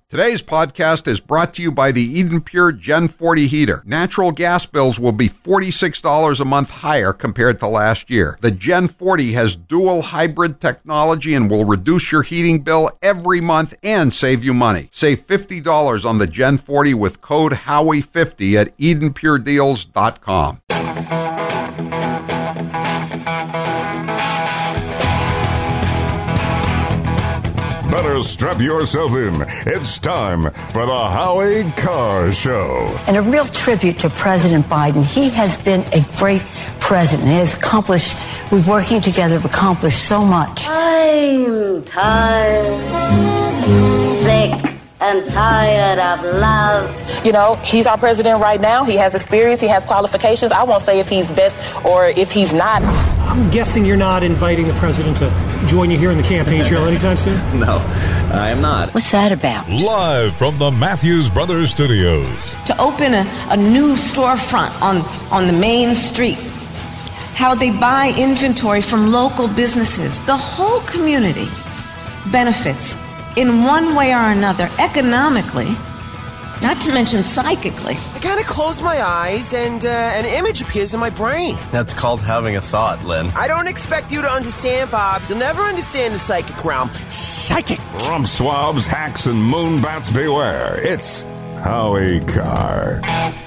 Today's podcast is brought to you by the Eden Pure Gen 40 heater. Natural gas bills will be $46 a month higher compared to last year. The Gen 40 has dual hybrid technology and will reduce your heating bill every month and save you money. Save $50 on the Gen 40 with code Howie50 at EdenPureDeals.com. Better strap yourself in. It's time for the Howie Carr Show. And a real tribute to President Biden. He has been a great president. He has accomplished, we're working together to accomplish so much. I'm tired, sick and tired of love. You know, he's our president right now. He has experience. He has qualifications. I won't say if he's best or if he's not. I'm guessing you're not inviting the president to join you here in the campaign trail anytime soon? No, I am not. What's that about? Live from the Matthews Brothers Studios. To open a new storefront on the main street. How they buy inventory from local businesses. The whole community benefits in one way or another, economically, not to mention psychically. I kind of close my eyes and an image appears in my brain. That's called having a thought, Lynn. I don't expect you to understand, Bob. You'll never understand the psychic realm. Psychic! Rump swabs, hacks, and moonbats beware. It's Howie Carr.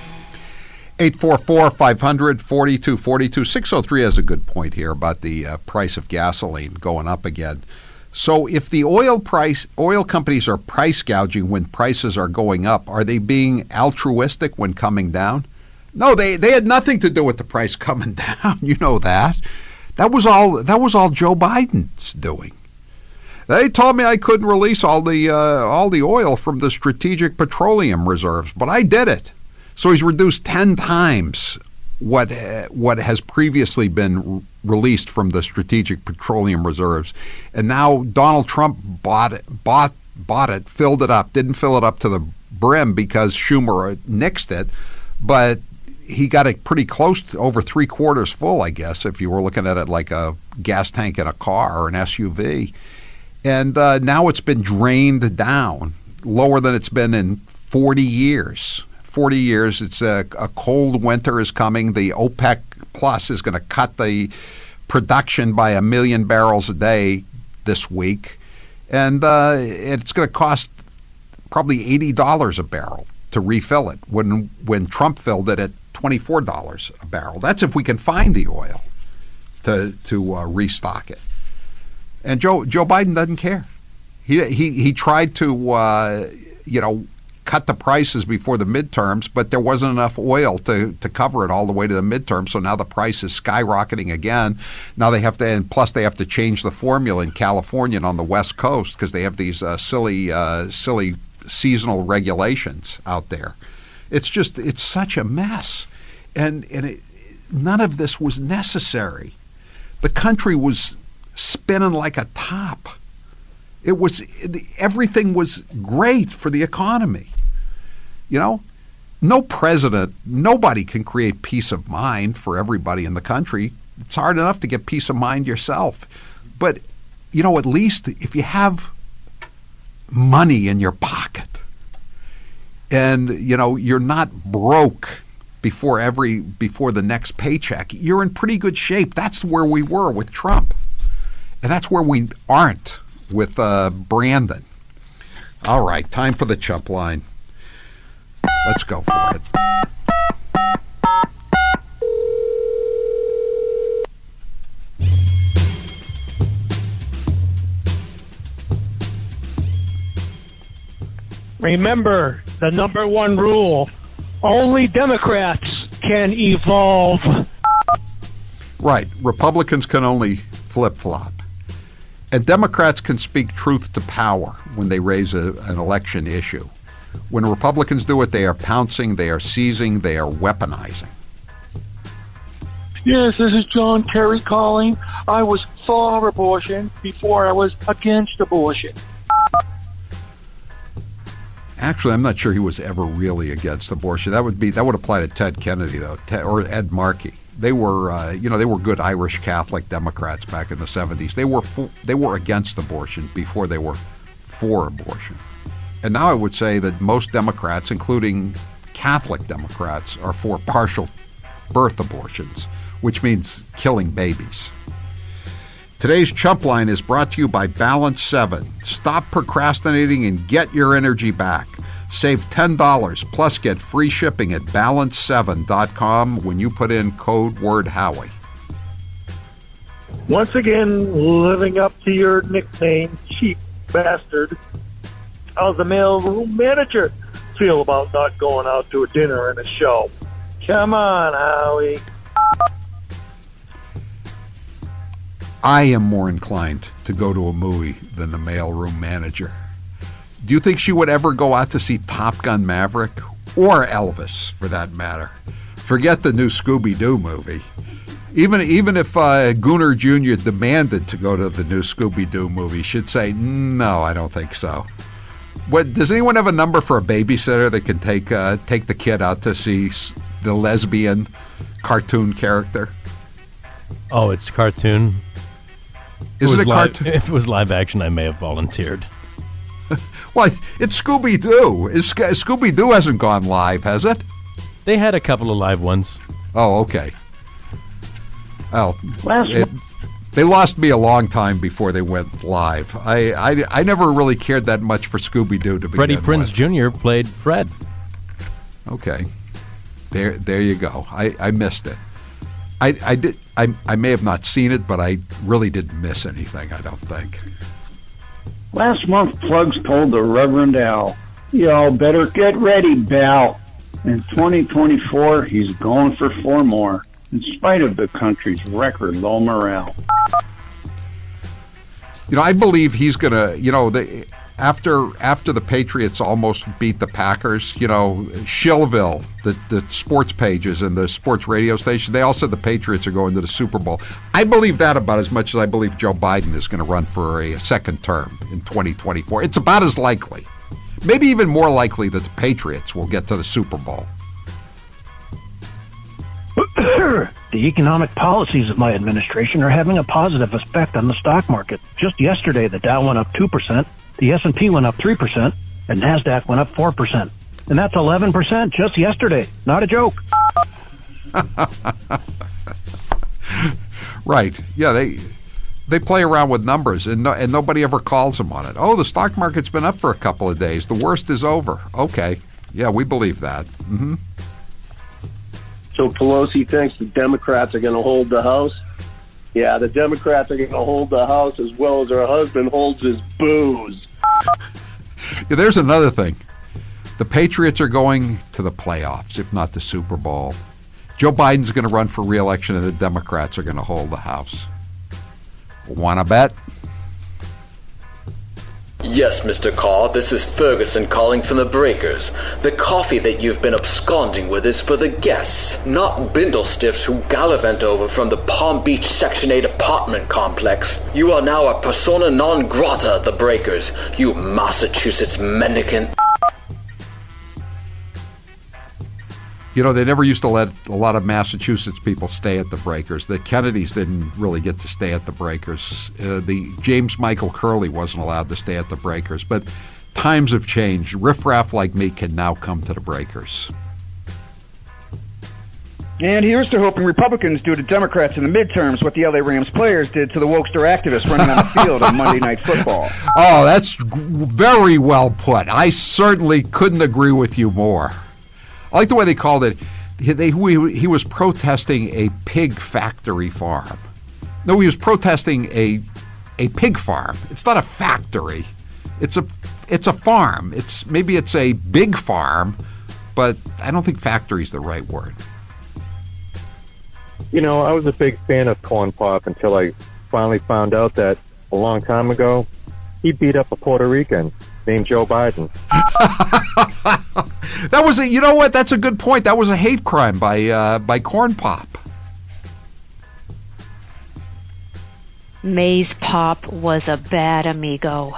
844-500-4242. 603 has a good point here about the price of gasoline going up again. So if the oil companies are price gouging when prices are going up, are they being altruistic when coming down? No, they had nothing to do with the price coming down. You know that. That was all Joe Biden's doing. They told me I couldn't release all the oil from the strategic petroleum reserves, but I did it. So he's reduced 10 times what has previously been released from the strategic petroleum reserves, and now Donald Trump bought it, filled it up, didn't fill it up to the brim because Schumer nixed it, but he got it pretty close to over 3/4 full, I guess, if you were looking at it like a gas tank in a car or an SUV, and now it's been drained down lower than it's been in 40 years. 40 years. It's a cold winter is coming. The OPEC Plus is going to cut the production by 1 million barrels a day this week. And it's going to cost probably $80 a barrel to refill it when Trump filled it at $24 a barrel. That's if we can find the oil to restock it. And Joe Biden doesn't care. He tried to, cut the prices before the midterms, but there wasn't enough oil to cover it all the way to the midterms. So now the price is skyrocketing again. Now they have to, and plus they have to change the formula in California and on the West Coast because they have these silly seasonal regulations out there. It's such a mess, and none of this was necessary. The country was spinning like a top. Everything was great for the economy. No president, nobody can create peace of mind for everybody in the country. It's hard enough to get peace of mind yourself. But, at least if you have money in your pocket and, you're not broke before the next paycheck, you're in pretty good shape. That's where we were with Trump. And that's where we aren't with Brandon. All right, time for the Chump line. Let's go for it. Remember the number one rule: only Democrats can evolve. Right. Republicans can only flip-flop. And Democrats can speak truth to power when they raise an election issue. When Republicans do it, they are pouncing, they are seizing, they are weaponizing. Yes, this is John Kerry calling. I was for abortion before I was against abortion. Actually, I'm not sure he was ever really against abortion. That would apply to Ted Kennedy, though, or Ed Markey. They were, they were good Irish Catholic Democrats back in the 70s. They were against abortion before they were for abortion. And now I would say that most Democrats, including Catholic Democrats, are for partial birth abortions, which means killing babies. Today's Chump Line is brought to you by Balance 7. Stop procrastinating and get your energy back. Save $10 plus get free shipping at balance7.com when you put in code word Howie. Once again, living up to your nickname, cheap bastard. How's the mailroom manager feel about not going out to a dinner and a show? Come on, Howie. I am more inclined to go to a movie than the mailroom manager. Do you think she would ever go out to see Top Gun Maverick? Or Elvis, for that matter? Forget the new Scooby-Doo movie. Even if Gooner Jr. demanded to go to the new Scooby-Doo movie, she'd say, no, I don't think so. Does anyone have a number for a babysitter that can take the kid out to see the lesbian cartoon character? Oh, it's cartoon? Is it a cartoon? If it was live action, I may have volunteered. Well, it's Scooby-Doo. Scooby-Doo hasn't gone live, has it? They had a couple of live ones. Oh, okay. Well, they lost me a long time before they went live. I never really cared that much for Scooby-Doo to begin Freddie Prinze with. Jr. played Fred. Okay. There you go. I missed it. I may have not seen it, but I really didn't miss anything, I don't think. Last month, Plugs told the Reverend Al, y'all better get ready, Bal. In 2024, he's going for 4 more, in spite of the country's record low morale. I believe he's going to, after the Patriots almost beat the Packers, Shillville, the sports pages and the sports radio station, they all said the Patriots are going to the Super Bowl. I believe that about as much as I believe Joe Biden is going to run for a second term in 2024. It's about as likely. Maybe even more likely that the Patriots will get to the Super Bowl. The economic policies of my administration are having a positive effect on the stock market. Just yesterday, the Dow went up 2%, the S&P went up 3%, and NASDAQ went up 4%. And that's 11% just yesterday. Not a joke. Right. Yeah, they play around with numbers, and nobody ever calls them on it. Oh, the stock market's been up for a couple of days. The worst is over. Okay. Yeah, we believe that. Mm-hmm. So Pelosi thinks the Democrats are going to hold the House? Yeah, the Democrats are going to hold the House as well as her husband holds his booze. Yeah, there's another thing. The Patriots are going to the playoffs, if not the Super Bowl. Joe Biden's going to run for re-election, and the Democrats are going to hold the House. Wanna bet? Yes, Mr. Carr, this is Ferguson calling from the Breakers. The coffee that you've been absconding with is for the guests, not bindlestiffs who gallivant over from the Palm Beach Section 8 apartment complex. You are now a persona non grata at the Breakers, you Massachusetts mendicant. They never used to let a lot of Massachusetts people stay at the Breakers. The Kennedys didn't really get to stay at the Breakers. The James Michael Curley wasn't allowed to stay at the Breakers. But times have changed. Riffraff like me can now come to the Breakers. And here's to hoping Republicans do to Democrats in the midterms what the LA Rams players did to the wokester activists running on the field on Monday Night Football. Oh, that's very well put. I certainly couldn't agree with you more. I like the way they called it. He was protesting a pig factory farm. No, he was protesting a pig farm. It's not a factory. It's a farm. Maybe it's a big farm, but I don't think factory is the right word. I was a big fan of Corn Pop until I finally found out that a long time ago he beat up a Puerto Rican named Joe Biden. That was you know what? That's a good point. That was a hate crime by Corn Pop. Maze Pop was a bad amigo.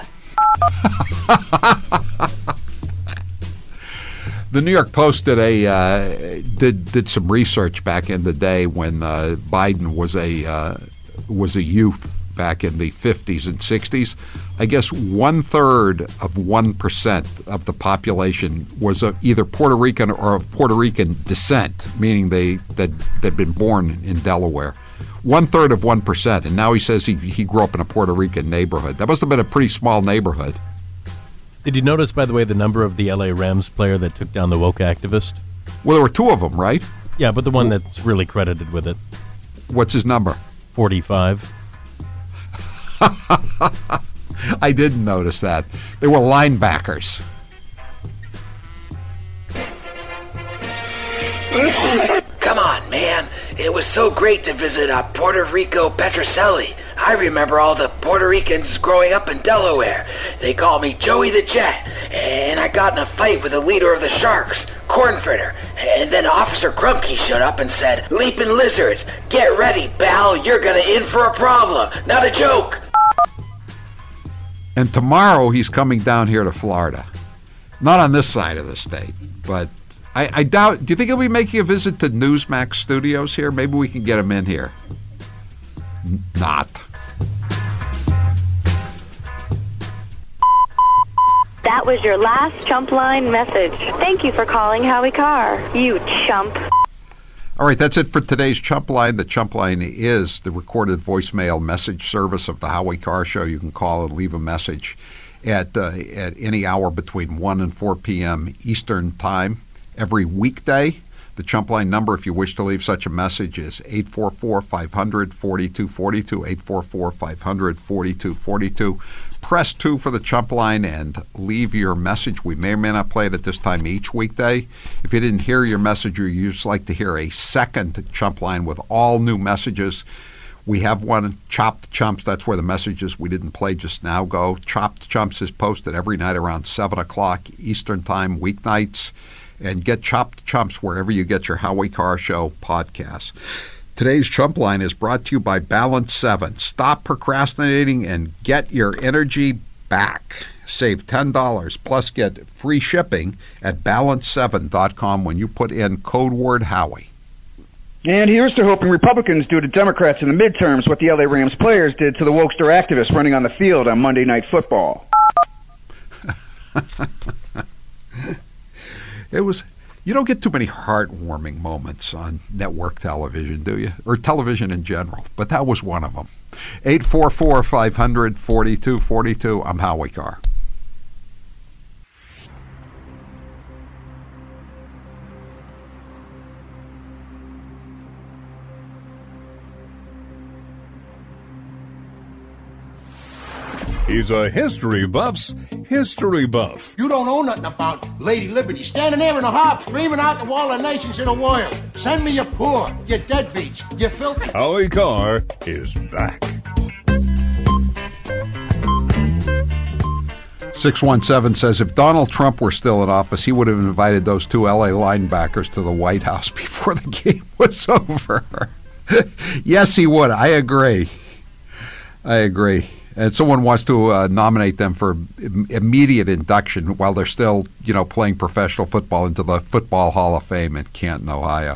The New York Post did some research back in the day when Biden was a youth, back in the 50s and 60s. I guess 1/3 of 1% of the population was either Puerto Rican or of Puerto Rican descent, meaning they'd been born in Delaware. 1/3 of 1%, and now he says he grew up in a Puerto Rican neighborhood. That must have been a pretty small neighborhood. Did you notice, by the way, the number of the LA Rams player that took down the woke activist? Well, there were 2 of them, right? Yeah, but the one that's really credited with it. What's his number? 45. I didn't notice that. They were linebackers. Come on, man. It was so great to visit Puerto Rico Petrocelli. I remember all the Puerto Ricans growing up in Delaware. They called me Joey the Jet, and I got in a fight with the leader of the Sharks, Cornfritter. And then Officer Grumpke showed up and said, "Leaping lizards, get ready, pal. You're gonna in for a problem. Not a joke." And tomorrow he's coming down here to Florida. Not on this side of the state, but I doubt. Do you think he'll be making a visit to Newsmax Studios here? Maybe we can get him in here. Not. That was your last Chump Line message. Thank you for calling Howie Carr, you chump. All right, that's it for today's Chump Line. The Chump Line is the recorded voicemail message service of the Howie Carr Show. You can call and leave a message at any hour between 1 and 4 p.m. Eastern Time every weekday. The Chump Line number, if you wish to leave such a message, is 844-500-4242, 844-500-4242. Press 2 for the Chump Line and leave your message. We may or may not play it at this time each weekday. If you didn't hear your message or you'd just like to hear a second Chump Line with all new messages, we have one, Chopped Chumps. That's where the messages we didn't play just now go. Chopped Chumps is posted every night around 7 o'clock Eastern Time, weeknights. And get Chopped Chumps wherever you get your Howie Carr Show podcasts. Today's Chump Line is brought to you by Balance 7. Stop procrastinating and get your energy back. Save $10 plus get free shipping at balance7.com when you put in code word Howie. And here's to hoping Republicans do to Democrats in the midterms what the LA Rams players did to the wokester activists running on the field on Monday Night Football. It was, you don't get too many heartwarming moments on network television, do you? Or television in general, but that was one of them. 844-500-4242. I'm Howie Carr. He's a history buff's history buff. You don't know nothing about Lady Liberty standing there in a harp screaming out to all the nations in the world. Send me your poor, your deadbeats, your filthy. Howie Carr is back. 617 says if Donald Trump were still in office, he would have invited those 2 LA linebackers to the White House before the game was over. Yes, he would. I agree. And someone wants to nominate them for immediate induction while they're still, playing professional football into the Football Hall of Fame in Canton, Ohio.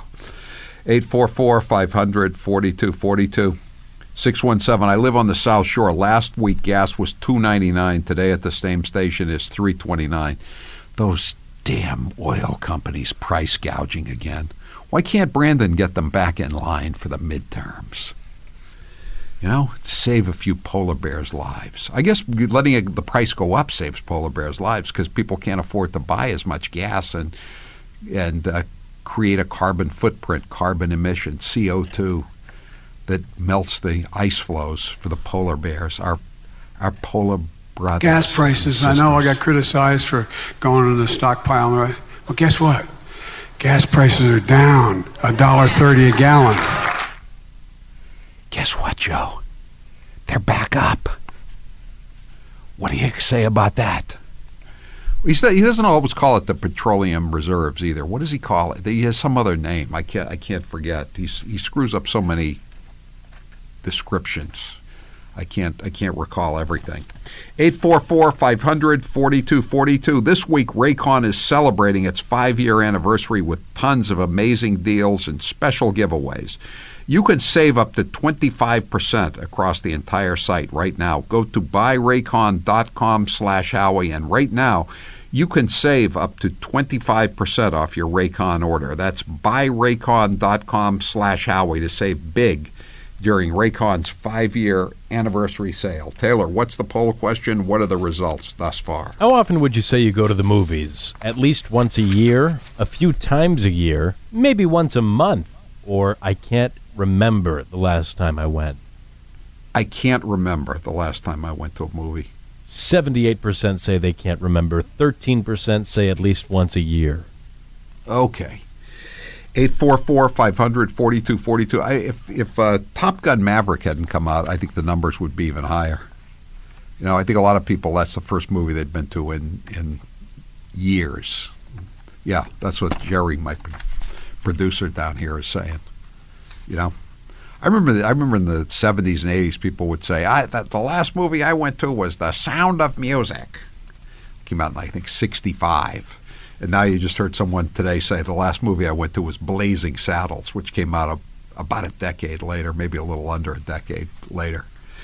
844-500-4242. 617, I live on the South Shore. Last week gas was $2.99. Today at the same station is $3.29. Those damn oil companies price gouging again. Why can't Brandon get them back in line for the midterms? Save a few polar bears' lives. I guess letting the price go up saves polar bears' lives because people can't afford to buy as much gas and create a carbon footprint, carbon emission, CO2 that melts the ice flows for the polar bears, our polar brothers. Gas prices, I know I got criticized for going to the stockpile. Well, guess what? Gas prices are down $1.30 a gallon. Guess what, Joe? They're back up. What do you say about that? He doesn't always call it the petroleum reserves either. What does he call it? He has some other name. I can't forget. He screws up so many descriptions. I can't recall everything. 844-500-4242. This week, Raycon is celebrating its 5-year anniversary with tons of amazing deals and special giveaways. You can save up to 25% across the entire site right now. Go to buyraycon.com/Howie, and right now you can save up to 25% off your Raycon order. That's buyraycon.com/Howie to save big during Raycon's 5-year anniversary sale. Taylor, what's the poll question? What are the results thus far? How often would you say you go to the movies? At least once a year, a few times a year, maybe once a month, or I can't remember the last time I went? I can't remember the last time I went to a movie. 78% say they can't remember. 13% say at least once a year. Okay. 844-500-4242. If Top Gun Maverick hadn't come out, I think the numbers would be even higher. You know, I think a lot of people, that's the first movie they've been to in years. Yeah, that's what Jerry, my producer down here, is saying. You know, I remember in the 70s and 80s, people would say, the last movie I went to was The Sound of Music. Came out in, I think, 65. And now you just heard someone today say the last movie I went to was Blazing Saddles, which came out about a decade later, maybe a little under a decade later.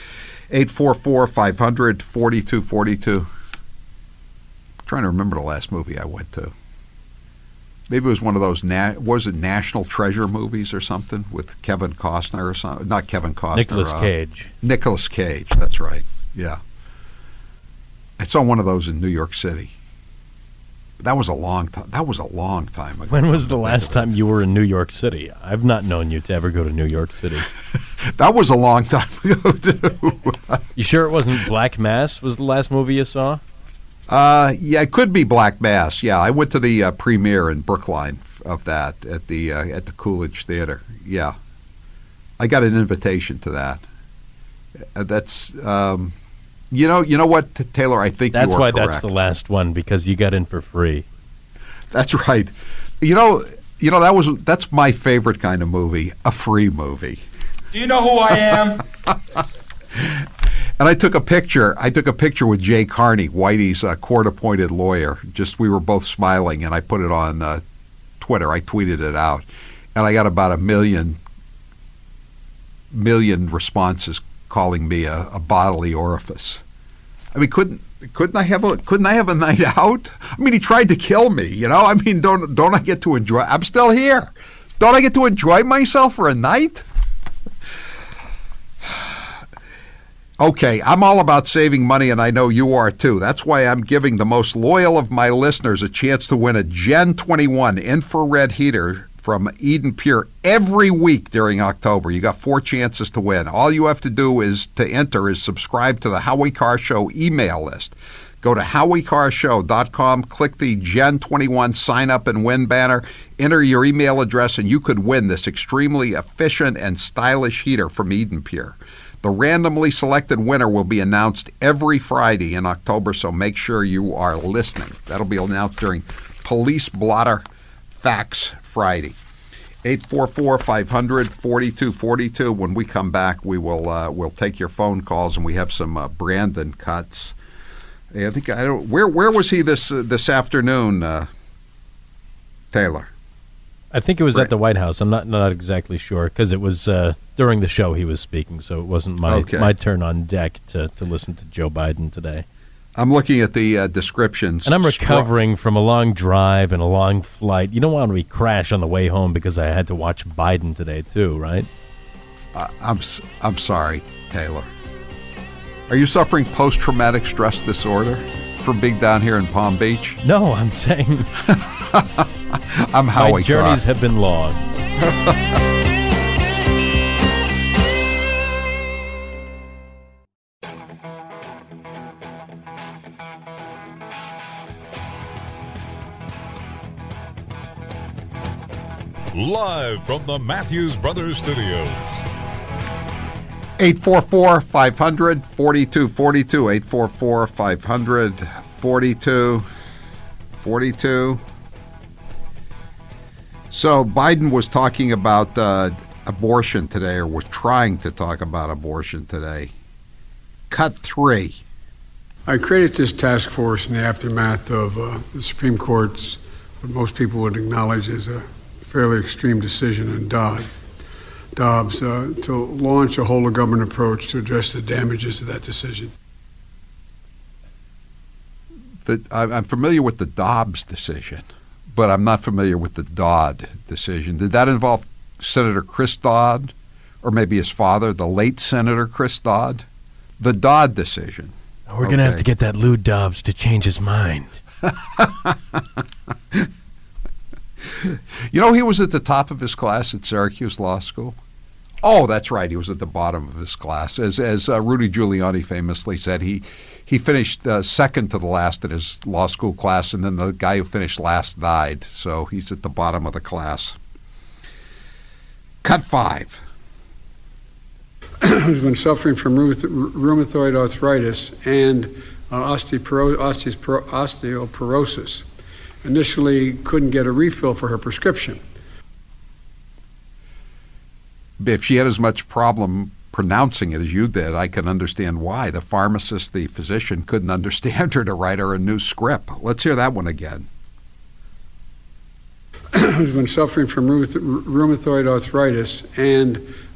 844-500-4242. Trying to remember the last movie I went to. Maybe it was one of those, was it National Treasure movies or something with Kevin Costner or something? Not Kevin Costner. Nicolas Cage. Nicolas Cage, that's right. Yeah. I saw one of those in New York City. That was a long time. That was a long time ago. When was the last time you were in New York City? I've not known you to ever go to New York City. That was a long time ago, too. You sure it wasn't Black Mass was the last movie you saw? Yeah, it could be Black Mass. Yeah, I went to the premiere in Brookline of that at the Coolidge Theater. Yeah, I got an invitation to that. That's you know what, Taylor? I think that's you are why correct. That's the last one, because you got in for free. That's right. You know that's my favorite kind of movie, a free movie. Do you know who I am? And I took a picture with Jay Carney, Whitey's court-appointed lawyer. We were both smiling, and I put it on Twitter. I tweeted it out, and I got about a million responses calling me a bodily orifice. I mean, couldn't I have a night out? I mean, he tried to kill me. You know, I mean, don't I get to enjoy? I'm still here. Don't I get to enjoy myself for a night? Okay, I'm all about saving money, and I know you are too. That's why I'm giving the most loyal of my listeners a chance to win a Gen 21 infrared heater from Eden Pure every week during October. You got 4 chances to win. All you have to do is subscribe to the Howie Carr Show email list. Go to HowieCarrShow.com, click the Gen 21 sign up and win banner, enter your email address, and you could win this extremely efficient and stylish heater from Eden Pure. The randomly selected winner will be announced every Friday in October, so make sure you are listening. That'll be announced during Police Blotter Facts Friday. 844-500-4242. When we come back, we'll take your phone calls, and we have some Brandon cuts. Where was he this afternoon, Taylor? I think it was at the White House. I'm not exactly sure, because it was during the show he was speaking, so it wasn't my turn on deck to listen to Joe Biden today. I'm looking at the descriptions. And I'm recovering from a long drive and a long flight. You don't want me to crash on the way home because I had to watch Biden today too, right? I'm sorry, Taylor. Are you suffering post-traumatic stress disorder from being down here in Palm Beach? No, I'm saying I'm Howie. My journeys have been long. Live from the Matthews Brothers Studios. 844-500-4242. 844-500-4242. So Biden was talking about abortion today, or was trying to talk about abortion today. Cut 3. I created this task force in the aftermath of the Supreme Court's, what most people would acknowledge as a fairly extreme decision in Dodd. Dobbs to launch a whole-of-government approach to address the damages of that decision. I'm familiar with the Dobbs decision, but I'm not familiar with the Dodd decision. Did that involve Senator Chris Dodd, or maybe his father, the late Senator Chris Dodd? The Dodd decision. We're going to have to get that Lou Dobbs to change his mind. You know, he was at the top of his class at Syracuse Law School. Oh, that's right. He was at the bottom of his class. As Rudy Giuliani famously said, he finished second to the last in his law school class, and then the guy who finished last died. So he's at the bottom of the class. Cut 5. Who's been suffering from rheumatoid arthritis and osteoporosis. Initially couldn't get a refill for her prescription. If she had as much problem pronouncing it as you did, I can understand why. The pharmacist, the physician, couldn't understand her to write her a new script. Let's hear that one again. Who's been suffering from rheumatoid arthritis and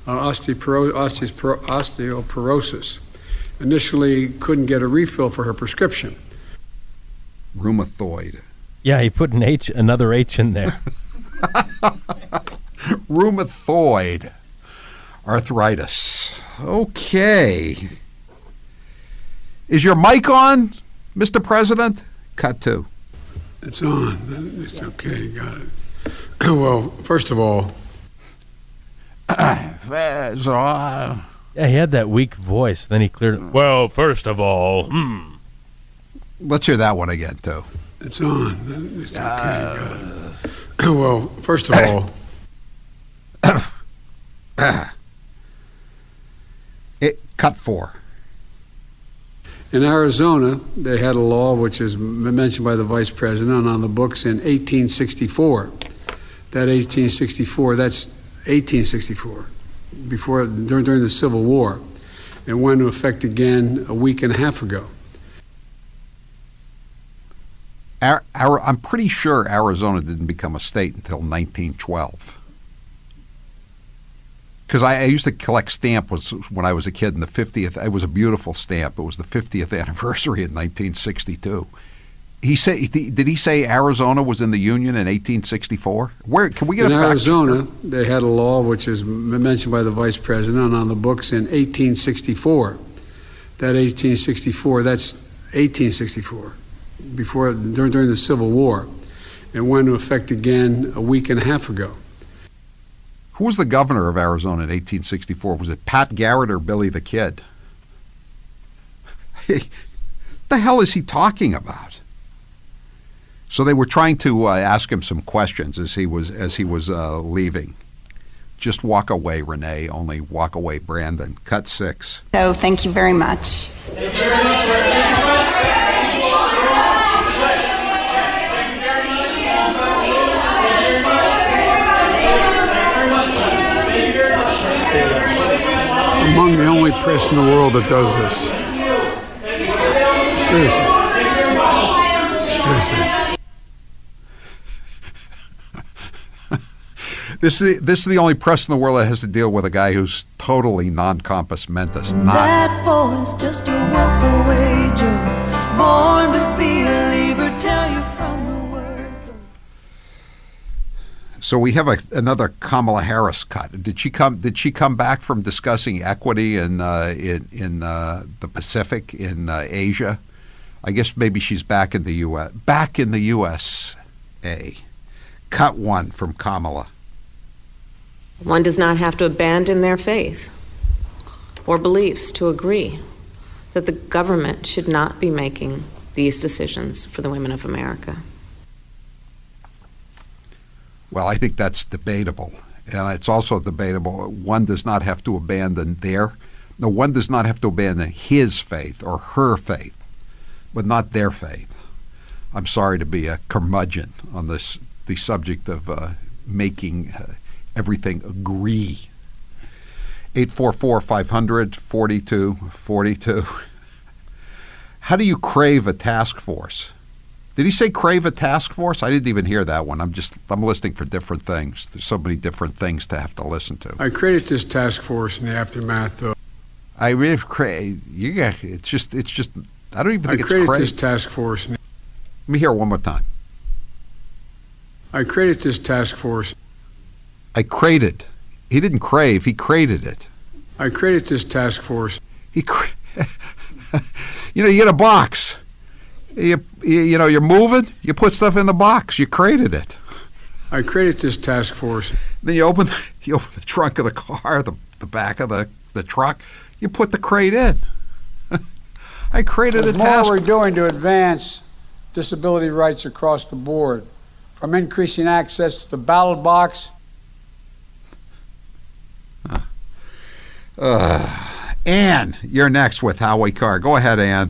osteoporosis. Initially couldn't get a refill for her prescription. Rheumatoid. Yeah, he put another H in there. Rheumatoid arthritis. Okay. Is your mic on, Mr. President? Cut 2. It's on. It's okay. Got it. Well, first of all, yeah, he had that weak voice. Then he cleared it. Well, first of all, Let's hear that one again, too. It's on. It's okay. Got it. Well, first of all, Cut 4. In Arizona, they had a law which is mentioned by the vice president on the books in 1864. That's 1864, during the Civil War. It went into effect again a week and a half ago. I'm pretty sure Arizona didn't become a state until 1912. Because I used to collect stamps when I was a kid in the 50th. It was a beautiful stamp. It was the 50th anniversary in 1962. Did he say Arizona was in the Union in 1864? Where can we get in a fact? Arizona, they had a law which is mentioned by the vice president on the books in 1864. That's 1864, during the Civil War. It went into effect again a week and a half ago. Who was the governor of Arizona in 1864? Was it Pat Garrett or Billy the Kid? The hell is he talking about? So they were trying to ask him some questions as he was leaving. Just walk away, Renee. Only walk away, Brandon. Cut 6. So thank you very much. Among the only press in the world that does this. Seriously. This is the only press in the world that has to deal with a guy who's totally non-compos mentis. That boy's just a walk-away Joe, born to be a believer, tell you from the word. So we have another Kamala Harris cut. Did she come back from discussing equity in the Pacific, in Asia? I guess maybe she's back in the U.S. Back in the USA. Cut 1 from Kamala. One does not have to abandon their faith or beliefs to agree that the government should not be making these decisions for the women of America. Well, I think that's debatable. And it's also debatable. One does not have to abandon one does not have to abandon his faith or her faith, but not their faith. I'm sorry to be a curmudgeon on the subject of making everything agree. 844-500-4242. How do you crave a task force? Did he say crave a task force? I didn't even hear that one. I'm listening for different things. There's so many different things to have to listen to. I created this task force in the aftermath of. I really it's just. I don't even think it's created crave. this task force. Let me hear it one more time. I created this task force. I created. He didn't crave. He created it. I created this task force. You get a box. You're moving. You put stuff in the box. You created it. I created this task force. Then you open the trunk of the car, the back of the truck. You put the crate in. I created a task. What we're doing to advance disability rights across the board, from increasing access to the ballot box. Ann, you're next with Howie Carr. Go ahead, Ann.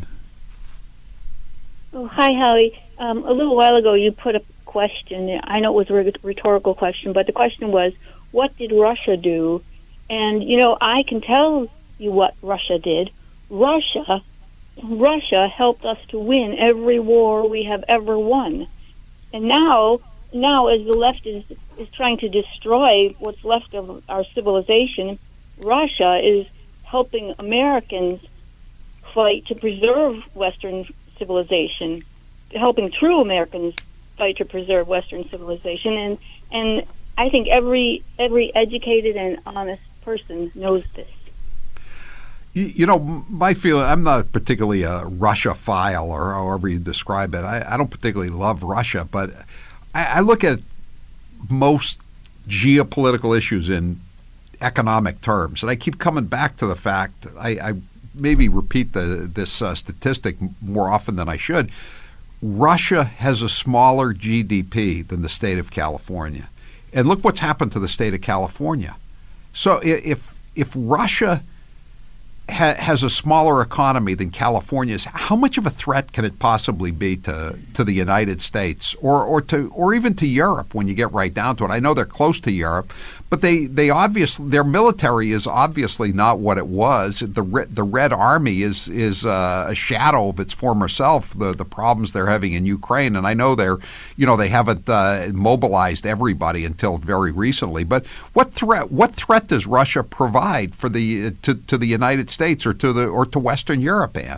Oh, hi, Howie. A little while ago, you put a question. I know it was a rhetorical question, but the question was, what did Russia do? And, I can tell you what Russia did. Russia helped us to win every war we have ever won. And now as the left is trying to destroy what's left of our civilization, Russia is helping Americans fight to preserve Western civilization, helping true Americans fight to preserve Western civilization, and I think every educated and honest person knows this. My feeling, I'm not particularly a Russia-phile or however you describe it. I don't particularly love Russia, but I look at most geopolitical issues in economic terms, and I keep coming back to the fact, I maybe repeat this statistic more often than I should. Russia has a smaller GDP than the state of California. And look what's happened to the state of California. So if Russia has a smaller economy than California's, how much of a threat can it possibly be to the United States or even to Europe when you get right down to it? I know they're close to Europe, but they obviously, their military is obviously not what it was. The Red Army is a shadow of its former self. The problems they're having in Ukraine, and I know they haven't mobilized everybody until very recently. But what threat does Russia provide for to the United States or to Western Europe, Ann?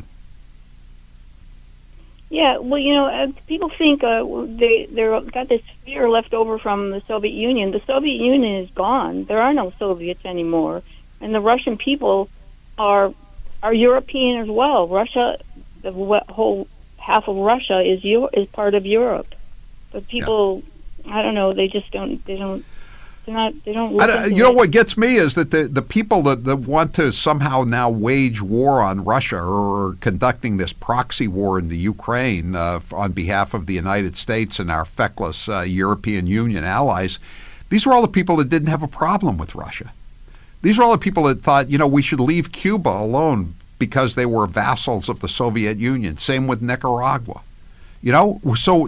Yeah, well, people think they're got this fear left over from the Soviet Union. The Soviet Union is gone. There are no Soviets anymore, and the Russian people are European as well. Russia, the whole half of Russia is part of Europe, but people, I don't know, they just don't. They don't. They don't look into it. What gets me is that the people that want to somehow now wage war on Russia or are conducting this proxy war in the Ukraine on behalf of the United States and our feckless European Union allies, these were all the people that didn't have a problem with Russia. These are all the people that thought, we should leave Cuba alone because they were vassals of the Soviet Union. Same with Nicaragua. So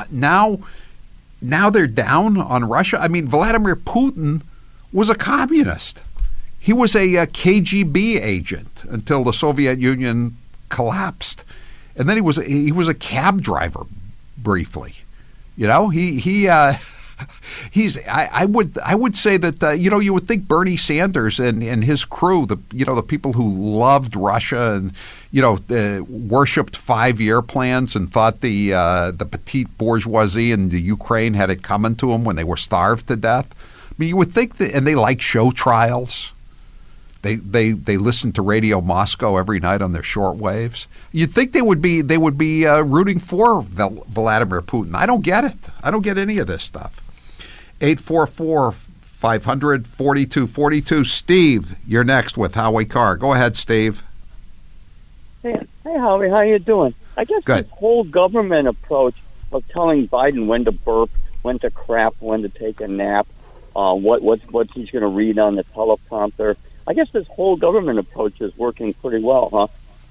now they're down on Russia. I mean, Vladimir Putin was a communist. He was a KGB agent until the Soviet Union collapsed, and then he was a cab driver briefly. I would say that you would think Bernie Sanders and his crew, the people who loved Russia and worshipped 5-year plans and thought the petite bourgeoisie in the Ukraine had it coming to them when they were starved to death. I mean, you would think that, and they like show trials. They listen to Radio Moscow every night on their shortwaves. You'd think they would be rooting for Vladimir Putin. I don't get it. I don't get any of this stuff. 844-500-4242. Steve, you're next with Howie Carr. Go ahead, Steve. Hey, Howie, how you doing? I guess Good. This whole government approach of telling Biden when to burp, when to crap, when to take a nap, what he's going to read on the teleprompter. I guess this whole government approach is working pretty well, huh?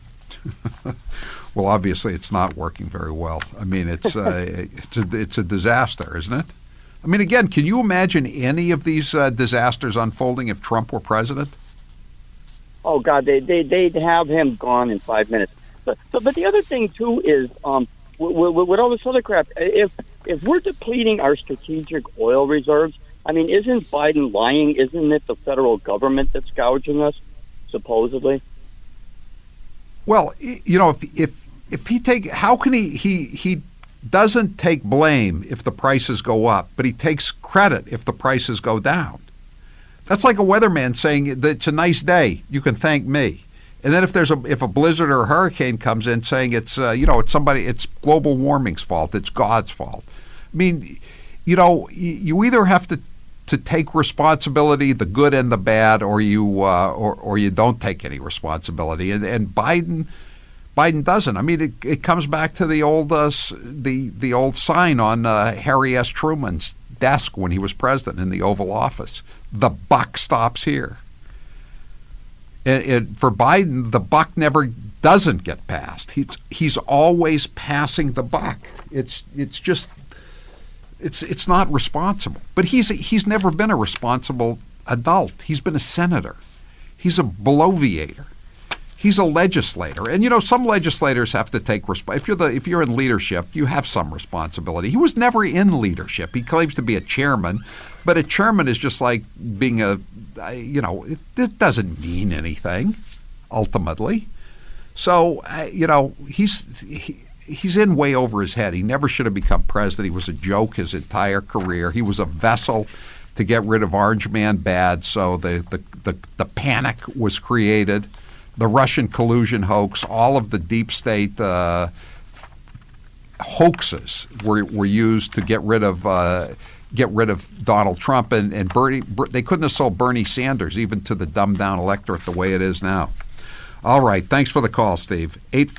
Well, obviously, it's not working very well. I mean, it's a disaster, isn't it? I mean, again, can you imagine any of these disasters unfolding if Trump were president? Oh God, they'd have him gone in 5 minutes. But the other thing too is with all this other crap. If we're depleting our strategic oil reserves, I mean, isn't Biden lying? Isn't it the federal government that's gouging us, supposedly? Well, if he how can he doesn't take blame if the prices go up, but he takes credit if the prices go down. That's like a weatherman saying that it's a nice day, you can thank me. And then if a blizzard or a hurricane comes in saying it's it's global warming's fault, it's God's fault. I mean, you either have to take responsibility, the good and the bad, or you don't take any responsibility. And Biden doesn't. I mean, it comes back to the old the old sign on Harry S. Truman's desk when he was president in the Oval Office. The buck stops here. And for Biden, the buck never doesn't get passed. He's always passing the buck. It's not responsible. But he's never been a responsible adult. He's been a senator. He's a bloviator. He's a legislator. And some legislators have to take if you're in leadership, you have some responsibility. He was never in leadership. He claims to be a chairman, but a chairman is just like being it doesn't mean anything ultimately. So he's in way over his head. He never should have become president. He was a joke his entire career. He was a vessel to get rid of Orange Man bad. So the panic was created. The Russian collusion hoax, all of the deep state hoaxes were used to get rid of Donald Trump and Bernie. They couldn't have sold Bernie Sanders even to the dumbed down electorate the way it is now. All right, thanks for the call, Steve.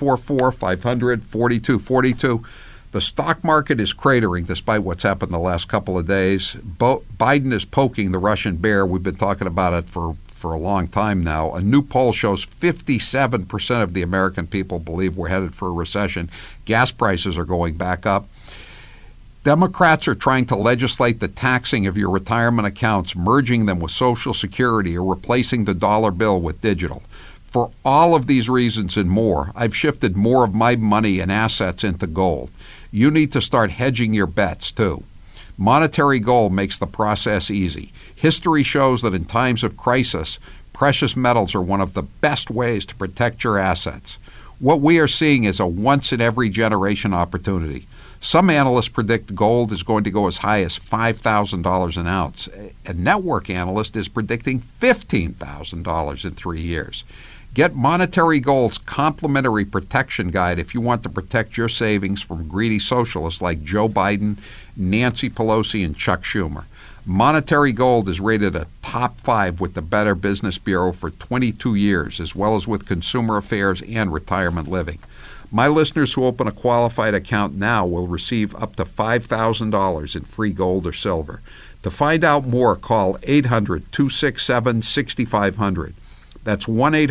844-500-4242. The stock market is cratering despite what's happened the last couple of days. Biden is poking the Russian bear. We've been talking about it for a long time now. A new poll shows 57% of the American people believe we're headed for a recession. Gas prices are going back up. Democrats are trying to legislate the taxing of your retirement accounts, merging them with Social Security or replacing the dollar bill with digital. For all of these reasons and more, I've shifted more of my money and assets into gold. You need to start hedging your bets, too. Monetary gold makes the process easy. History shows that in times of crisis, precious metals are one of the best ways to protect your assets. What we are seeing is a once-in-every-generation opportunity. Some analysts predict gold is going to go as high as $5,000 an ounce. A network analyst is predicting $15,000 in 3 years. Get Monetary Gold's complimentary protection guide if you want to protect your savings from greedy socialists like Joe Biden, Nancy Pelosi, and Chuck Schumer. Monetary Gold is rated a top 5 with the Better Business Bureau for 22 years, as well as with Consumer Affairs and Retirement Living. My listeners who open a qualified account now will receive up to $5,000 in free gold or silver. To find out more, call 800-267-6500. That's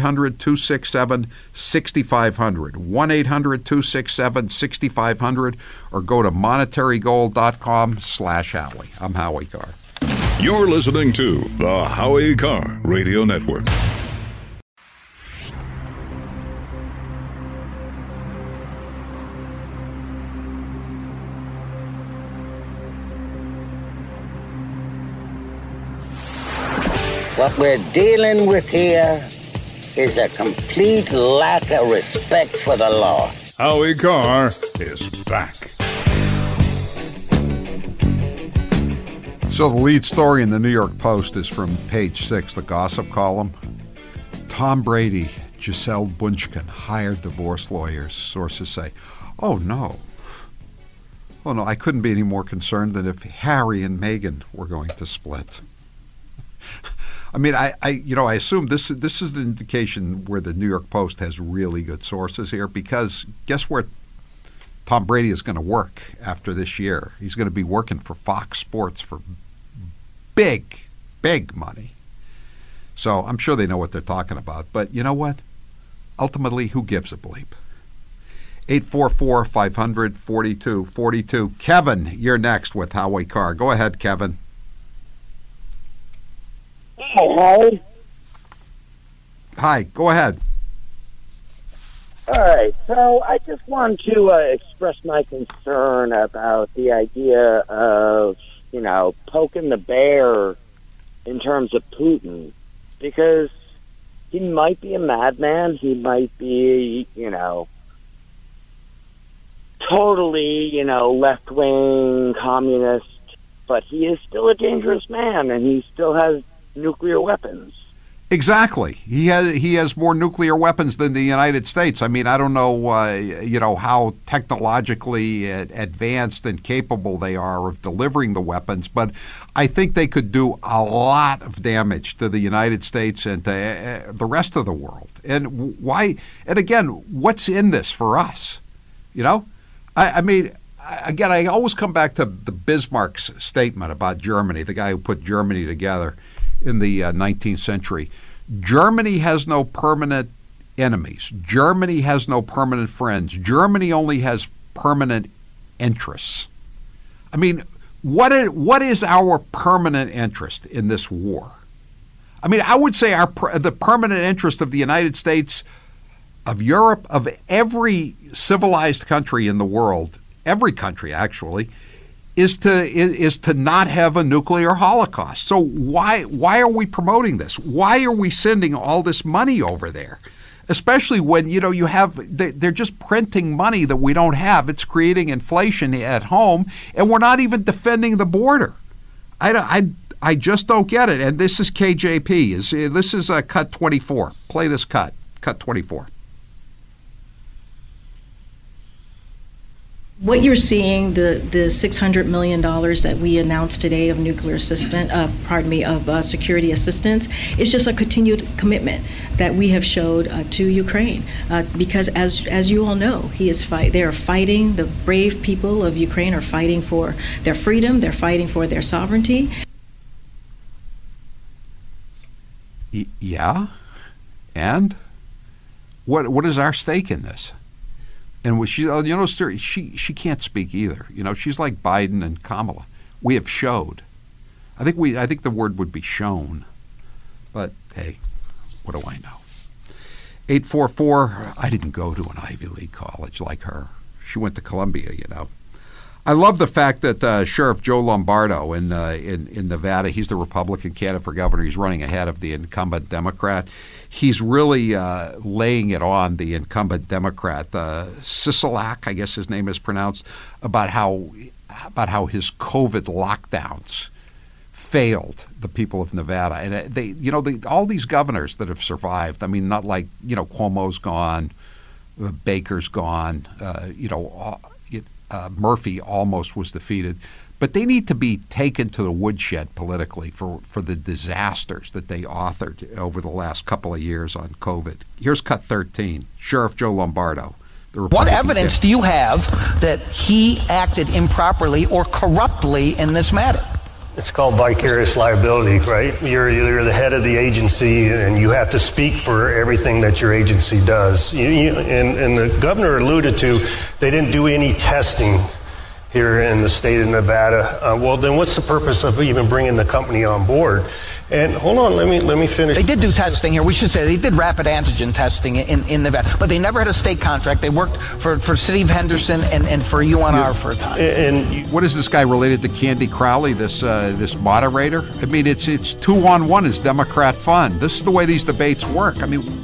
1-800-267-6500, 1-800-267-6500, or go to monetarygold.com/Howie. I'm Howie Carr. You're listening to the Howie Carr Radio Network. What we're dealing with here is a complete lack of respect for the law. Howie Carr is back. So the lead story in the New York Post is from page 6, the gossip column. Tom Brady, Gisele Bündchen hired divorce lawyers, sources say. Oh, no, I couldn't be any more concerned than if Harry and Meghan were going to split. I mean, I assume this is an indication where the New York Post has really good sources here, because guess where Tom Brady is going to work after this year? He's going to be working for Fox Sports for big, big money. So I'm sure they know what they're talking about. But you know what? Ultimately, who gives a bleep? 844-500-4242. Kevin, you're next with Howie Carr. Go ahead, Kevin. Hi, Howie. Hi, go ahead. All right, so I just want to express my concern about the idea of, poking the bear in terms of Putin, because he might be a madman, he might be, totally, left-wing communist, but he is still a dangerous man, and he still has nuclear weapons. Exactly. He has more nuclear weapons than the United States. I mean, I don't know, how technologically advanced and capable they are of delivering the weapons, but I think they could do a lot of damage to the United States and to the rest of the world. And why? And again, what's in this for us? I mean, again, I always come back to the Bismarck's statement about Germany, the guy who put Germany together in the 19th century. Germany has no permanent enemies. Germany has no permanent friends. Germany only has permanent interests. I mean, what is our permanent interest in this war? I mean, I would say the permanent interest of the United States, of Europe, of every civilized country in the world, every country actually, is to not have a nuclear holocaust. So why are we promoting this? Why are we sending all this money over there? Especially when they're just printing money that we don't have. It's creating inflation at home, and we're not even defending the border. I just don't get it. And this is KJP. This is cut 24. Play this cut 24. What you're seeing, the $600 million that we announced today of nuclear assistance, of security assistance, is just a continued commitment that we have showed to Ukraine. Because as you all know, they are fighting. The brave people of Ukraine are fighting for their freedom. They're fighting for their sovereignty. Yeah, and what is our stake in this? And she can't speak either. She's like Biden and Kamala. We have showed. I think the word would be shown. But hey, what do I know? 844. I didn't go to an Ivy League college like her. She went to Columbia. I love the fact that Sheriff Joe Lombardo in Nevada, he's the Republican candidate for governor. He's running ahead of the incumbent Democrat. He's really laying it on the incumbent Democrat, Sisolak, I guess his name is pronounced, about how his COVID lockdowns failed the people of Nevada. And all these governors that have survived. I mean, not like Cuomo's gone, Baker's gone, Murphy almost was defeated. But they need to be taken to the woodshed politically for the disasters that they authored over the last couple of years on COVID. Here's cut 13. Sheriff Joe Lombardo. What evidence do you have that he acted improperly or corruptly in this matter? It's called vicarious liability, right? You're the head of the agency, and you have to speak for everything that your agency does. And the governor alluded to they didn't do any testing here in the state of Nevada. Well, then what's the purpose of even bringing the company on board? And hold on, let me finish. They did do testing here. We should say they did rapid antigen testing in Nevada, but they never had a state contract. They worked for City of Henderson and for UNR for a time. And what is this guy related to Candy Crowley, this moderator? I mean, it's 2-on-1 is Democrat fun. This is the way these debates work. I mean,